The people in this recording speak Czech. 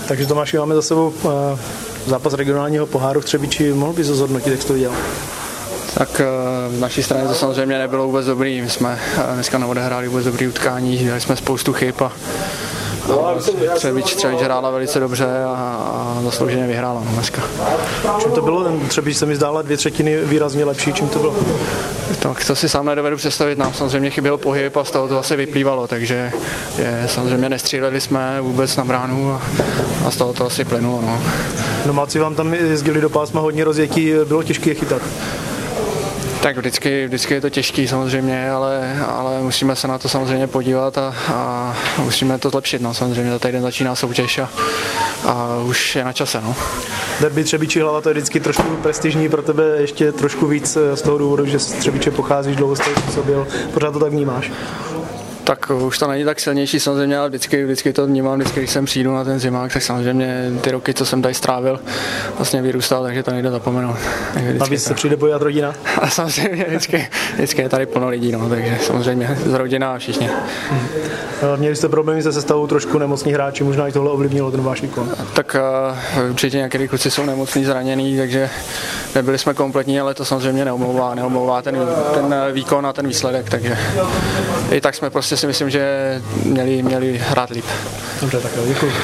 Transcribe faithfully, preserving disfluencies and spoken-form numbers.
Takže Tomáši, máme za sebou zápas regionálního poháru v Třebíči. Mohl bys zhodnotit, jak jsi to viděl? Tak z naší strany to samozřejmě nebylo vůbec dobrý. My jsme dneska neodehráli vůbec dobrý utkání, dělali jsme spoustu chyb a Třebíč, Třebíč hrála velice dobře a, a zaslouženě vyhrála dneska. Čím to bylo? Ten Třebíč se mi zdála dvě třetiny výrazně lepší. Čím to bylo? Tak to si sám nedovedu představit. Nám samozřejmě chyběl pohyb a z toho to asi vyplývalo, takže je, samozřejmě nestříleli jsme vůbec na bránu a, a z toho to asi plynulo. No. Domáci vám tam jezdili do pásma hodně rozjetí, bylo těžké je chytat. Tak vždycky, vždycky je to těžký samozřejmě, ale, ale musíme se na to samozřejmě podívat a, a musíme to zlepšit. No. Samozřejmě za týden začíná soutěž a, a už je na čase. No. Derby Třebíči Hlava, to je vždycky trošku prestižní pro tebe, ještě trošku víc z toho důvodu, že z Třebíče pocházíš, dlouho jsi působil, pořád to tak vnímáš? Tak už to není tak silnější samozřejmě, ale vždycky, vždycky to vnímám, vždycky, když jsem přijdu na ten zimák, tak samozřejmě ty roky, co jsem tady strávil, vlastně vyrůstal, takže to nejde zapomenout. Navíc se přijde bojovat rodina? A samozřejmě vždycky, vždycky je tady plno lidí, no, takže samozřejmě z rodina a všichni. Hmm. Měli jste problémy se sestavou, trošku nemocní hráči, možná i tohle ovlivnilo ten váš výkon? Tak uh, určitě některý kluci jsou nemocní, zranění, takže nebyli jsme kompletní, ale to samozřejmě neomlouvá, neomlouvá ten, ten výkon a ten výsledek, takže i tak jsme prostě si myslím, že měli, měli hrát líp. Dobře, tak jo, děkuji.